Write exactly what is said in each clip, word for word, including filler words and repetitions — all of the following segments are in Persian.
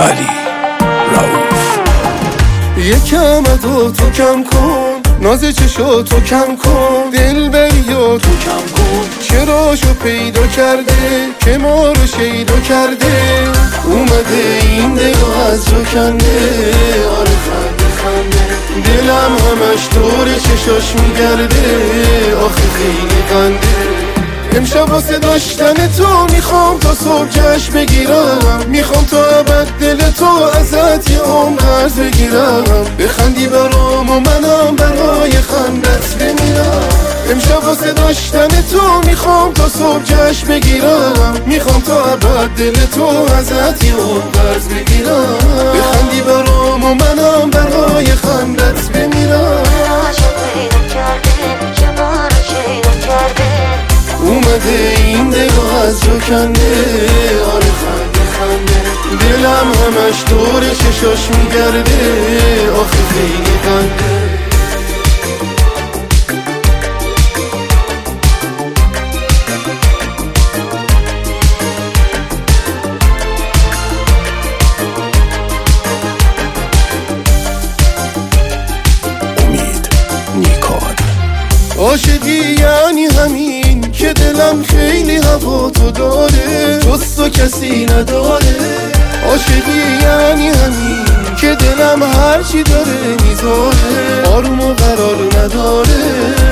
علی رؤوف. یکم ادو تو کم کن، ناز چشاتو کم کن، دل بریا تو کم کن. چراشو پیدا کرده که ما رو شیدا کرده، اومده این دلو از جو کنده. آره خنده خنده دلم همش دور چشاش میگرده، آخه خیلی قنده. امشب واسه داشتن تو میخوام تا صبح جشن بگیرم، میخوام تا ابد دل تو ازت یه عمر قرض بگیرم. بخندی برام و منم برای خندت بمیرم. امشب واسه داشتن تو میخوام تا صبح جشن بگیرم، میخوام تا ابد دل تو ازت یه عمر قرض بگیرم. بخندی برام و منم برای خندت بمیرم. اومده این دلو از جو کنده. آره خنده خنده دلم همش دور چشاش میگرده، آخه خیلی قنده. امید نیکان. عاشقی یعنی همین که دلم خیلی هوا تو داره، جز تو کسی نداره. عاشقی یعنی همین که دلم هرچی داره میذاره، آروم و قرار نداره.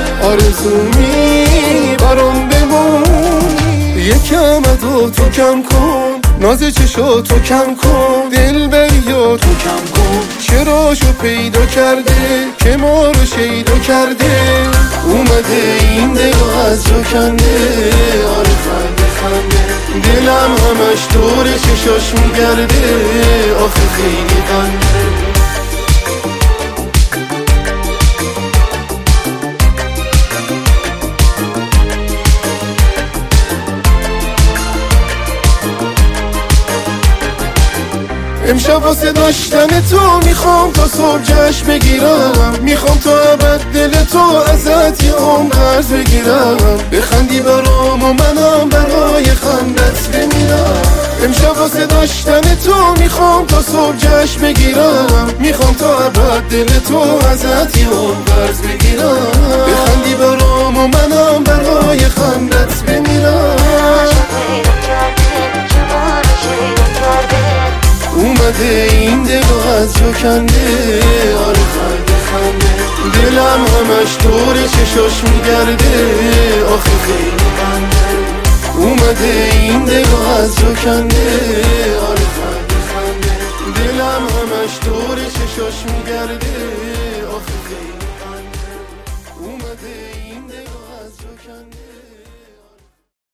آرزومی برام بمونی، یکم ادو تو کم کن، ناز چشاتو کم کن، دل بریا تو کم کن. چراشو پیدا کرده که ما رو شیدا کرده، اومده این دلو از جو کنده. آره خنده خنده دلم همش دور چشاش میگرده، آخه خیلی قنده. امشب واسه داشتن تو میخوام تا صبح جشن بگیرم، میخوام تا ابد دل تو ازت یه عمر قرض بگیرم. بخندی برام و منم برای خندت بمیرم. امشب واسه داشتن تو میخوام تا صبح جشن بگیرم، میخوام تا ابد دل تو ازت یه عمر قرض بگیرم. بخندی برام و منم برای خندت بمیرم. اومده این دلو از جو کنده. آره خنده خنده دلم همش دور چشاش میگرده، آخه خیلی قنده. اومده این دلو از جو کنده. آره خنده خنده دلم همش دور چشاش میگرده، آخه خیلی